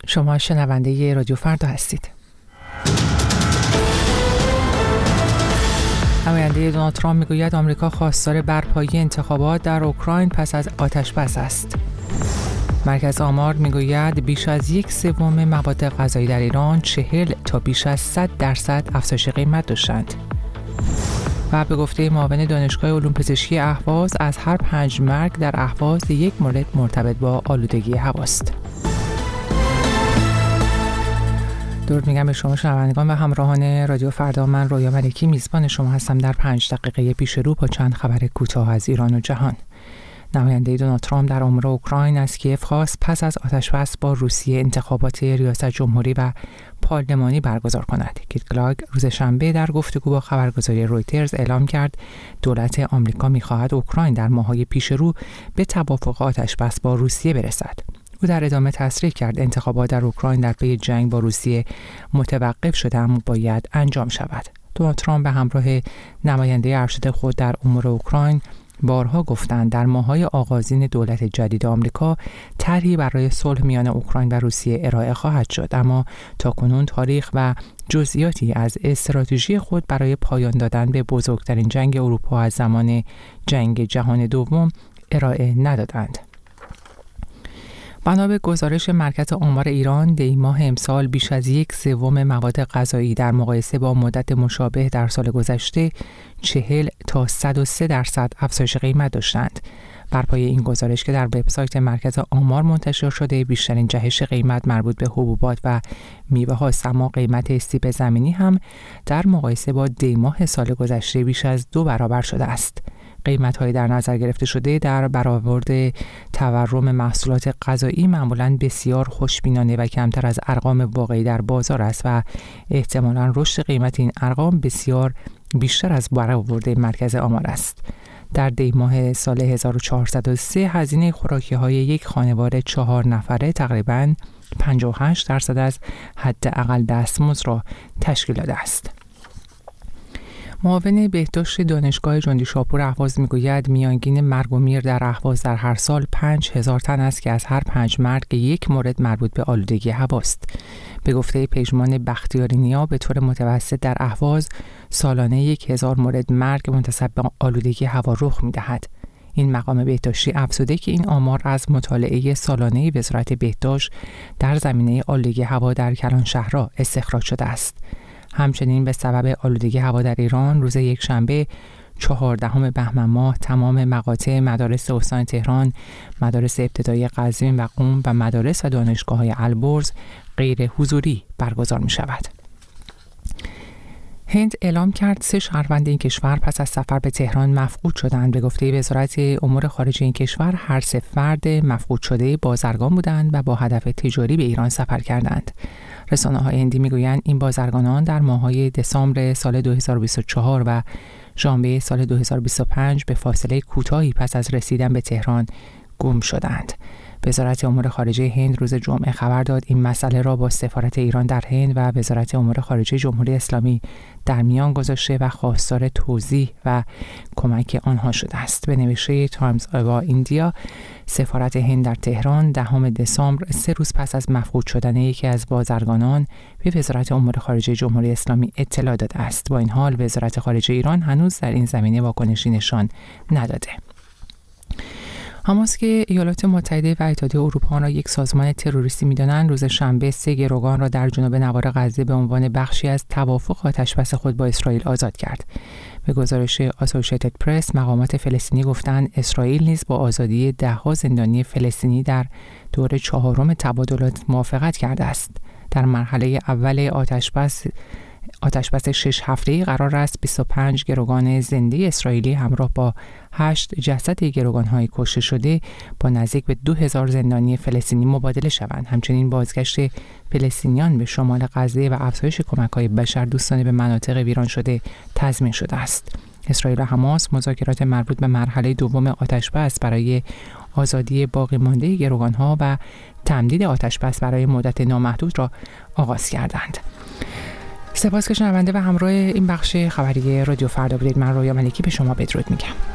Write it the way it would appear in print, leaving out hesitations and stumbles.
شما شنونده رادیو فردا هستید. نماینده دونالد ترامپ میگوید آمریکا خواستار برپایی انتخابات در اوکراین پس از آتش‌بس است. مرکز آمار میگوید بیش از 1/3 مواد غذایی در ایران 40 تا بیش از 100% افزایش قیمت داشتند. و به گفته معاون دانشگاه علوم پزشکی اهواز از هر 5 مرگ در اهواز 1 مورد مرتبط با آلودگی هواست. درود میگم به شما شنوندگان و همراهان رادیو فردا. من رویا ملکی میزبان شما هستم در 5 دقیقه پیش رو با چند خبر کوتاه از ایران و جهان. نماینده دونالد ترامپ در امور اوکراین از کیف خواست پس از آتش‌بس با روسیه انتخابات ریاست جمهوری و پارلمانی برگزار کند. کیت کلاگ روز شنبه در گفتگو با خبرگزاری رویترز اعلام کرد دولت آمریکا می‌خواهد اوکراین در ماه‌های پیش رو به توافق آتش‌بس با روسیه برسد. او در ادامه تصریح کرد انتخابات در اوکراین در پی جنگ با روسیه متوقف شده اما باید انجام شود. دونالد ترامپ به همراه نماینده ارشد خود در امور اوکراین بارها گفتند در ماه‌های آغازین دولت جدید آمریکا طرحی برای صلح میان اوکراین و روسیه ارائه خواهد شد، اما تاکنون تاریخ و جزئیاتی از استراتژی خود برای پایان دادن به بزرگترین جنگ اروپا از زمان جنگ جهان دوم ارائه ندادند. بنا به گزارش مرکز آمار ایران دی ماه امسال بیش از 1/3 مواد غذایی در مقایسه با مدت مشابه در سال گذشته 40 تا 103% افزایش قیمت داشتند. بر پایه این گزارش که در وبسایت مرکز آمار منتشر شده بیشترین جهش قیمت مربوط به حبوبات و میوه هاست، اما قیمت سیب زمینی هم در مقایسه با دی ماه سال گذشته بیش از 2 برابر شده است. قیمت‌های در نظر گرفته شده در برآورد تورم محصولات غذایی معمولاً بسیار خوشبینانه و کمتر از ارقام واقعی در بازار است و احتمالاً رشد قیمت این ارقام بسیار بیشتر از برآورد مرکز آمار است. در دی ماه سال 1403 هزینه خوراکی‌های یک خانواده 4 نفره تقریباً 58% از حداقل دستمزد را تشکیل داده است. معاون بهداشت دانشگاه جندی شاپور اهواز میگوید میانگین مرگ و میر در اهواز در هر سال 5000 تن است که از هر 5 مرگ 1 مورد مربوط به آلودگی هواست. به گفته پژمان بختیاری نیا به طور متوسط در اهواز سالانه 1000 مورد مرگ منتسب به آلودگی هوا رخ میدهد. این مقام بهداشتی افزوده که این آمار از مطالعه سالانه وزارت بهداشت در زمینه آلودگی هوا در کلانشهرها استخراج شده است. همچنین به سبب آلودگی هوا در ایران روز یکشنبه 14 بهمن ماه تمام مقاطع مدارس استان تهران، مدارس ابتدایی قزوین و قم و مدارس و دانشگاه‌های البرز غیر حضوری برگزار می شود. هند اعلام کرد 3 شهروند این کشور پس از سفر به تهران مفقود شدند. به گفته وزارت امور خارجه این کشور هر 3 فرد مفقود شده بازرگان بودند و با هدف تجاری به ایران سفر کردند. رسانه‌های هندی میگویند این بازرگانان در ماه‌های دسامبر سال 2024 و ژانویه سال 2025 به فاصله کوتاهی پس از رسیدن به تهران گم شدند. وزارت امور خارجه هند روز جمعه خبر داد این مسئله را با سفارت ایران در هند و وزارت امور خارجه جمهوری اسلامی در میان گذاشته و خواستار توضیح و کمک آنها شده است. به نوشته تایمز آف ایندیا سفارت هند در تهران 10 دسامبر 3 روز پس از مفقود شدن یکی از بازرگانان به وزارت امور خارجه جمهوری اسلامی اطلاع داده است. با این حال وزارت خارجه ایران هنوز در این زمینه واکنشی نشان نداده. حماس که ایالات متحده و اتحادیه اروپا را یک سازمان تروریستی می‌دانند روز شنبه 3 گروگان را در جنوب نوار غزه به عنوان بخشی از توافق آتش‌بس خود با اسرائیل آزاد کرد. به گزارش آسوشییتد پرس مقامات فلسطینی گفتند اسرائیل نیز با آزادی 10 زندانی فلسطینی در دور 4 تبادلات موافقت کرده است. در مرحله اول آتش‌بس 6 هفته‌ای قرار است 25 گروگان زنده اسرائیلی همراه با 8 جسد گروگان‌های کشته شده با نزدیک به 2000 زندانی فلسطینی مبادله شوند. همچنین بازگشت فلسطینیان به شمال غزه و افزایش کمک‌های بشردوستانه به مناطق ویران شده تضمین شده است. اسرائیل و حماس مذاکرات مربوط به مرحله دوم آتش‌بس برای آزادی باقی مانده گروگان‌ها و تمدید آتش‌بس برای مدت نامحدود را آغاز کردند. سپاس که شنونده و همراه این بخش خبری رادیو فردا بودید. من رویا ملکی به شما بدرود میگم.